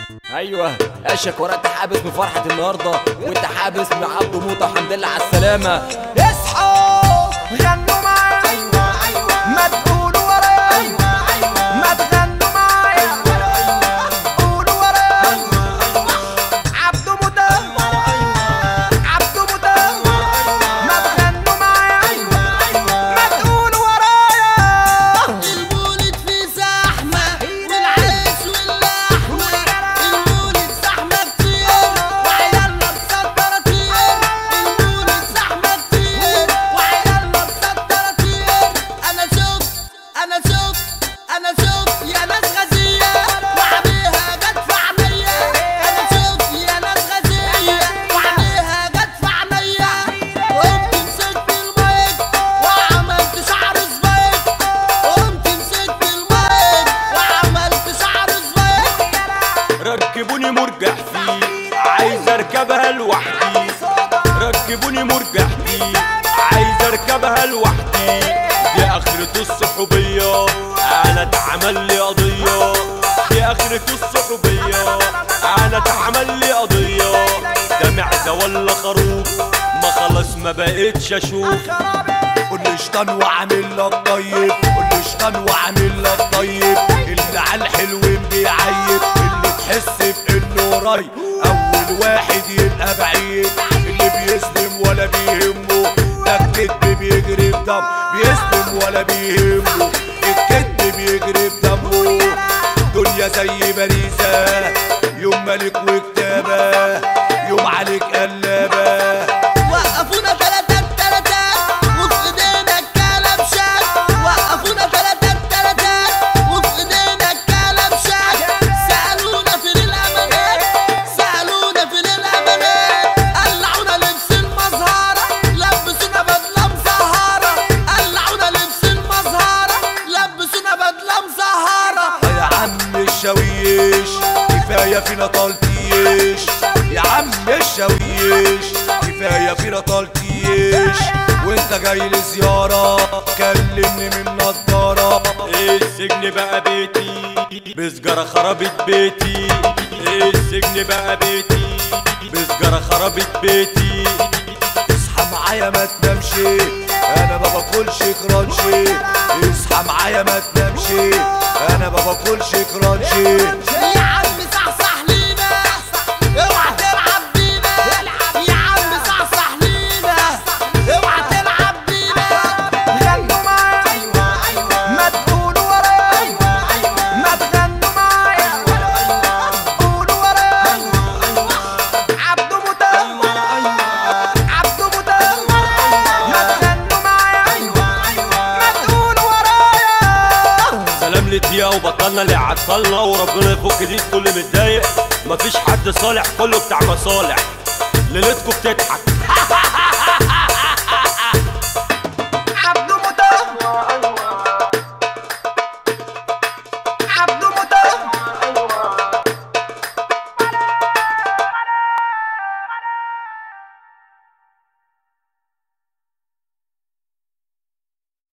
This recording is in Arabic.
ايوه اشك ورقت حابس من فرحه النهارده، وانت حابس من عبده موته. الحمد لله على السلامه. اصحوا غنوا معايا، ايوه ايوه ما تقولوا ورايا، ايوه ايوه ما تغنوا معايا، قولوا ورايا عبده موته، عبده موته ما تغنوا معايا، ايوه ايوه ما تقولوا ورايا. المولد فيه زحمه والعيش واللحمه، المولد زحمه كتير وعيالنا مسطره كتير، المولد زحمه كتير وعيالنا مسطره كتير. انا شفت يا ناس غزيه وعليها جت في عينيا، انا شفت يا ناس غزيه وعليها جت في عينيا. قمت مسكت المايك وعملت شعر سبايك، قمت مسكت المايك وعملت شعر سبايك. ركبوني مرجح فيه عايز اركبها لوحدي، ركبوني مرجح فيه عايز اركبها لوحدي. دي اخرة الصحوبية انا اتعمل لي قضية، دي اخرة الصحوبية انا اتعمل لي قضية. ده معزة ولا خروف ما خلاص ما بقتش اشوف. قول لي شطان وعامل لك طيب، قول لي شطان وعامل لك طيب. اللي على الحلوين بيعيب، اللي تحس بانه قريب اول واحد يبقى بعيد. اللي بيسلم ولا بيهمه، ده الكدب بيجري بدم، بيسلم ولا بيهمه، الكدب بيجري بدمه. دنيا زي باريسة، يوم ملك وكتابة، يوم عليك قلابة. وقفونا تلاتة وفي ايدينا الكلبشات، وقفونا تلاتة وفي ايدينا الكلبشات. سألونا فين الأمانات، سألونا فين الأمانات. قلعونا لبس المزهرة، لبسونا بدلة مزهرة، قلعونا لبس المزهرة، لبسونا بدلة مزهرة. يا عم الشاويش كفاية فينا طالتيش، يا عم الشاويش كفاية فينا طالتيش. وانت جاي لزيارة كلمني من نضارة. السجن بقى بيتي بسجارة خربت بيتي، السجن بقى بيتي بسجارة خربت بيتي. اصحى معايا ما تنامش، انا ما باكلش كرانشي. اصحى معايا ما تنامش، انا ما باكلش كرانشي. يا عم صحصح لينا، اوعى تلعب بينا، يا عم صحصح لينا، اوعى تلعب بينا. غنوا معايا، ايوه ايوه ما تقولوا ورايا، ايوه ايوه ما تغنوا معايا، قولوا ورايا عبده موته، عبده موته ما تغنوا معايا، ايوه ايوه ما تقولوا ورايا. سلام للدقيقة وبطلنا اللي عطلنا، وربنا يفك دي كل متضايق. مفيش حد صالح كله بتاع مصالح، ليلتكم بتضحك